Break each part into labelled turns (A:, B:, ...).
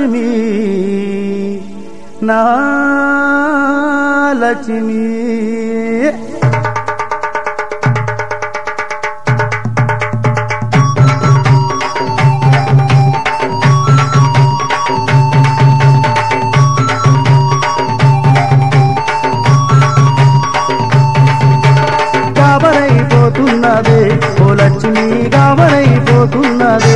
A: లక్ష్మి నా లక్ష్మి గాబరైపోతున్నదే ఓ లక్ష్మి గాబరైపోతున్నదే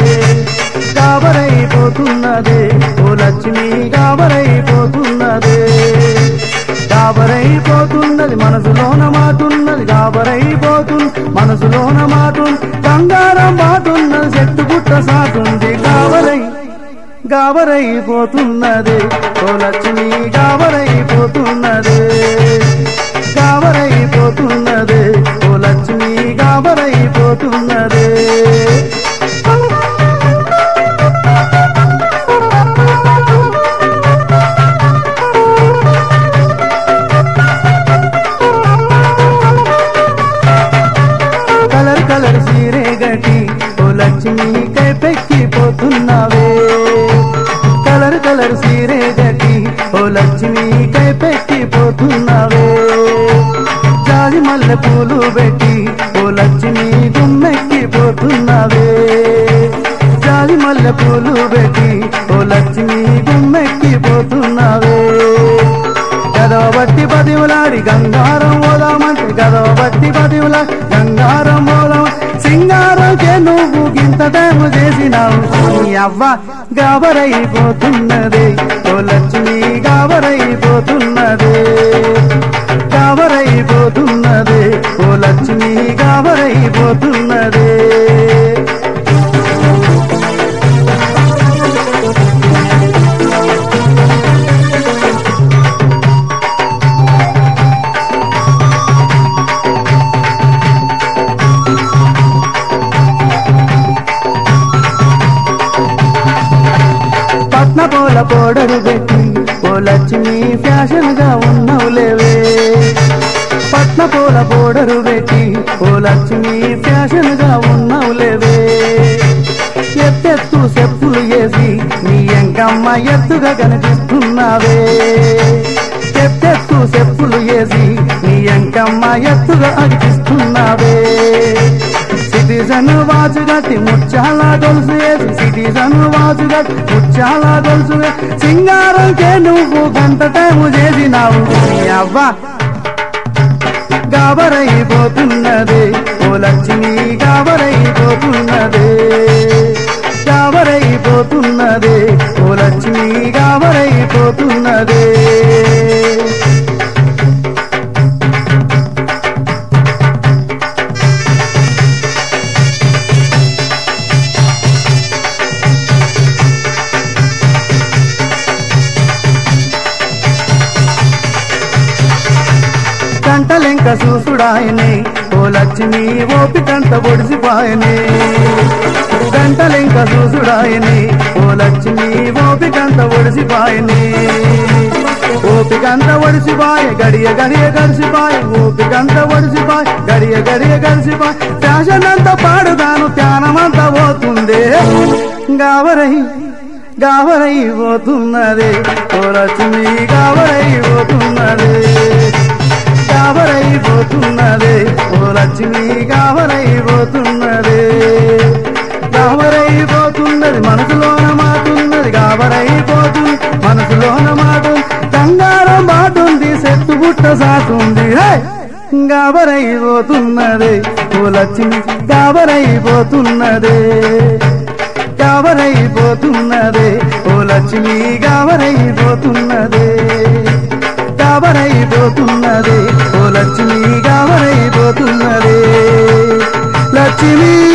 A: గాబరైపోతున్నదే ఓ లక్ష్మి గాబరైపోతున్నదే గాబరైపోతున్నది మనసులోన మాటున్నది గాబరైపోతుంది మనసులోన మాటుంది బంగారం బాటున్నది చెట్టు గుట్ట సాటుంది గాబరైపోతున్నదే ఓ లక్ష్మి గాబరైపోతున్నదే గాబరైపోతున్నదే ఓ లక్ష్మి గాబరైపోతున్నదే కలర్ కలర్ సీరే గటి ఓ లక్ష్మి కైపెక్కిపోతున్నావే కలర్ కలర్ సీరే గటి ఓ లక్ష్మి కైపెక్కిపోతున్నావే జాజి మల్లె పూలు పెట్టి ఓ లక్ష్మి గుమ్మెక్కిపోతున్నావే జాజి మల్లె పూలు పెట్టి ఓ లక్ష్మి గుమ్మెక్కిపోతున్నావే గదవ బట్టి పదివులాడి గంగారం ఓదామంటే గదవ బట్టి పదివులాడి గంగారం ఓదాం సింగారంకే నువ్వు గింత టైము చేసినావు నీ అవ్వ గాబరైపోతున్నదే ఓ లక్ష్మి గాబరైపోతున్నదే గాబరైపోతున్నదే ఓ లక్ష్మి గాబరైపోతున్నదే పట్న పూల పౌడరు పెట్టి ఓ లక్ష్మి ఫ్యాషన్ గా ఉన్నవులేవే పట్న పూల పౌడరు పెట్టి ఓ లక్ష్మి ఫ్యాషన్ గా ఉన్నవులేవే ఎత్తెత్తు చెప్పులు వేసి నీ ఎంకమ్మ ఎత్తుగా కనిపిస్తున్నావే ఎత్తెత్తు చెప్పులు వేసి నీ ఎంకమ్మ ఎత్తుగా అనిపిస్తున్నావే సిటిజన్ వాచు గట్టి ముచ్చాల గొలుసు వేసి సిటిజన్ వాచు గట్టి ముచ్చాల గొలుసు సింగారంకే నువ్వు గంట టైము చేసినావు నీ అవ్వ గాబరైపోతున్నదే ఓ లక్ష్మి గాబరైపోతున్నదే గాబరైపోతున్నదే ఓ లక్ష్మి గాబరైపోతున్నదే గంటలెంక చూసుడాయనే ఓ లక్ష్మి ఓపికంత ఒడిసిపాయనే గంటలెంక చూసుడాయనే ఓ లక్ష్మి ఓపికంత ఒడిసిపాయనే ఓపికంత ఒడిసిపాయ గడియ గడియ గడిసిపాయ ఓపికంత ఒడిసిపాయ గడియ గడియ గడిసిపాయ ఫ్యాషన్ అంతా పాడుదాను ధ్యానమంతా పోతుందే గాబరైపోతున్నదే ఓ లక్ష్మి గాబరైపోతున్నదే గాబరైపోతున్నదే ఓ లక్ష్మి గాబరైపోతున్నదే గాబరైపోతున్నది మనసులోన మాటున్నది గాబరైపోతుంది మనసులోన మాటుంది బంగారం బాటుంది చెట్టు గుట్ట సాటుంది గాబరైపోతున్నదే ఓ లక్ష్మి గాబరైపోతున్నదే గాబరైపోతున్నదే ఓ లక్ష్మి గాబరైపోతున్నదే గాబరైపోతున్నదే ఓ లక్ష్మి గాబరైపోతున్నదే లక్ష్మి